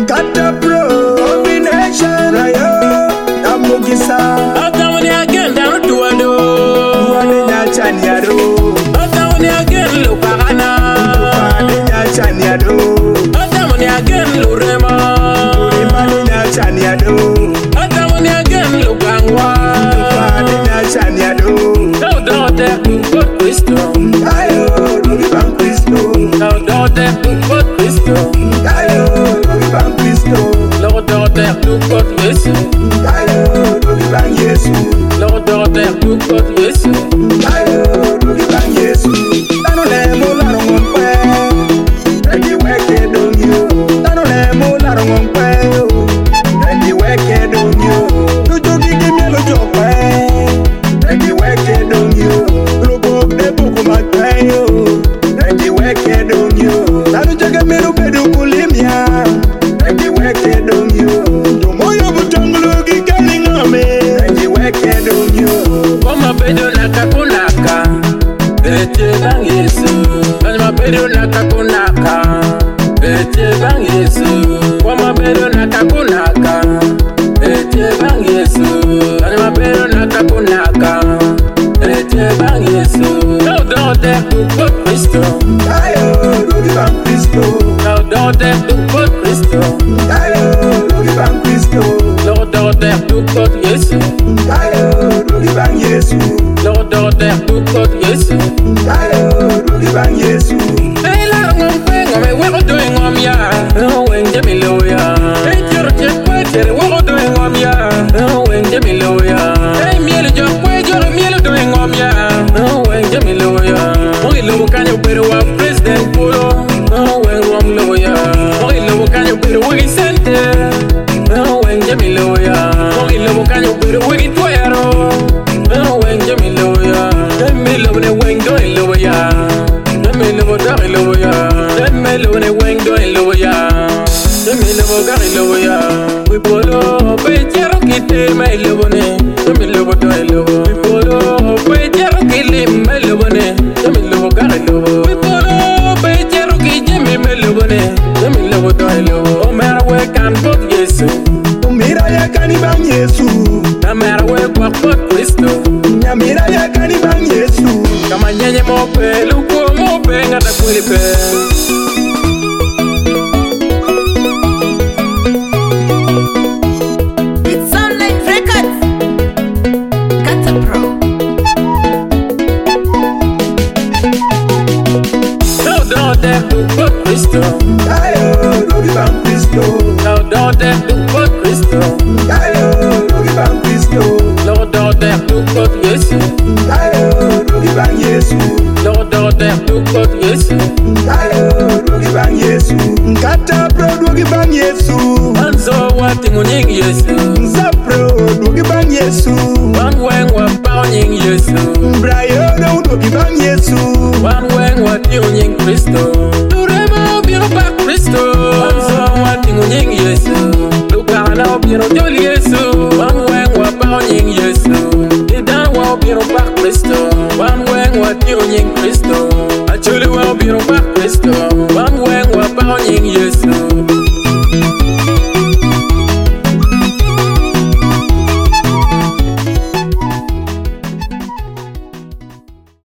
Kata pro combination ayo Namugisa Otamuni again down to a do. Wani nyachanyado Otamuni again Luparana. Wani nyachanyado Otamuni again Lurema. Wani nyachanyado Otamuni again Lugangwa. Wani nyachanyado No daughter to put Christo. Ayo Rugi Bang Cristo No daughter to put Christo. Ayo Rugi Bang Cristo No daughter to put Yesu. Ayo Rugi Bang Yesu No daughter to put Yesu. Ayo Rugi Bang Yesu Tano lemo laro ngompe Regi weke dongyo Tano lemo laro ngompe Regi weke dongyo Lujo gigi mielo jokwe Regi weke dongyo Lugo de buku matweyo Regi weke dongyo Tano jaga mielo bedu kulimya Regi weke dongyo Tumoyo butonglu gigani ngame Regi weke dongyo Koma bedo nakakunaka. Ete bang Yesu. Koma bedo nakakunaka. Ete bang Yesu. Koma bedo nakakunaka. Ete bang Yesu. Koma bedo nakakunaka. Ete bang Yesu. No daughter to put Christo. Ayo Rugi Bang Cristo No daughter to put Christo. Ayo Rugi Bang Cristo No daughter to put Yesu. Ayo Rugi Bang Yesu No daughter to put Yesu. Ayo Rugi Bang Yesu Hey, la ngom kwe ngome weko doing ngom ya. Wenge mi lo ya. Hey, jero je kwe jere weko doing ngom ya. Wenge mi lo ya. Hey, mielu jo kwe jero mielu doing ngom ya. Wenge mi lo ya. Mogi lo kanyo pero wa president puro. Wenge rom lo ya. Mogi lo kanyo pero wegi sente. Wenge mi lo ya. Mogi lo kanyo pero wegi tuero. Wenge mi lo ya. Mi lo ne wenge doing lo ya. Me lo gari lo ya. Me lo ne weng do lo ya. Me lo gari lo ya. We polo pe chero kite me lo ne. Me lo do lo. We polo pe chero kile me lo ne. Me lo gari lo. We polo pe chero kije me lo ne. Me lo do lo. O mera we kan pot Yesu. Mira ya kani Bang Yesu Na mera we kwa pot Kristo. Nyamira ya kani Bang Yesu Kama nyenye mo pe luko mo pe ngata kweli pe. It's Sunlight Records. Kata Pro. No daughter to put Kristo. Ayo Rugi Bang Cristo No daughter to put Kristo. Ayo Rugi Bang Cristo No daughter to put Yesu. Ayo Rugi Bang Yesu No daughter to put Yesu. Ayo Rugi Bang Yesu Kata pro Rugi Bang Yesu Anzo wati ngunying Yesu. Zapro Rugi Bang Yesu Wan weng wa pao nying Yesu. Brayo no Rugi Bang Yesu Wan weng wati ngunying Kristo. Durema obiro pa Kristo. Anzo wati ngunying Yesu. Lukana obiro joli Yesu. Wan weng wa pao nying Yesu. Idan wa obiro pa Kristo. Wan weng wati ngunying Kristo. Achuli wa obiro pa Kristo. Wan weng wa pao nying Yesu.